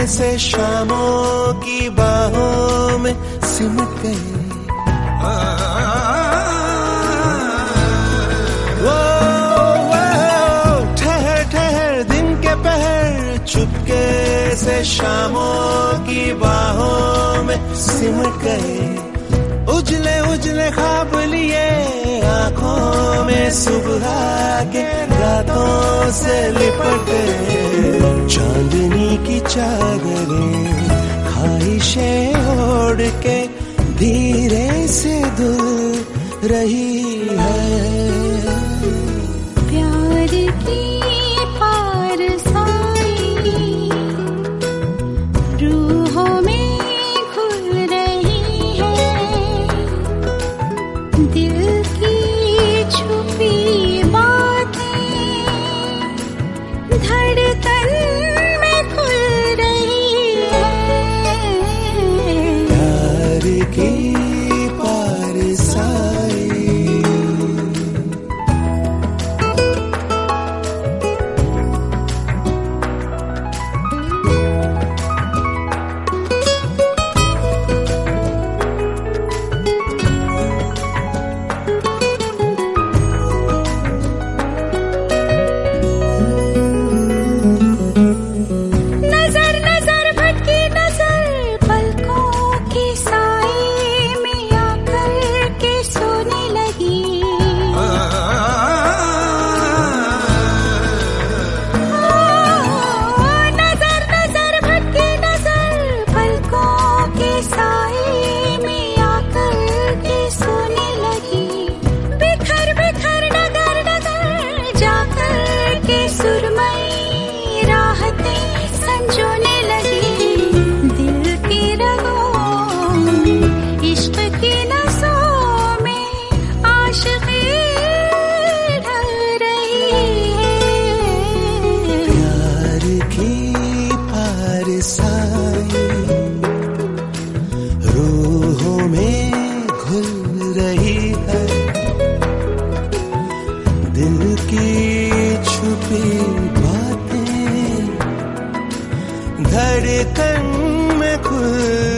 से शामों की बाहों में सिमट गए। वो ठहर ठहर दिन के पहर चुपके से शामों की बाहों में सिमट गए। उजले उजले ख्वाब लिए आंखों में सुबह के रातों से लिपट गए। चांदनी की चादरें ख्वाहिशें ओढ़ के धीरे से धुल रही है। प्यार की रूहों में खुल रही है। दिल की छुपी बातें धड़कन में खुल रही है। प्यार की पारसाई रूहों में घुल रही है। दिल की छुपी बातें धड़कन में खुल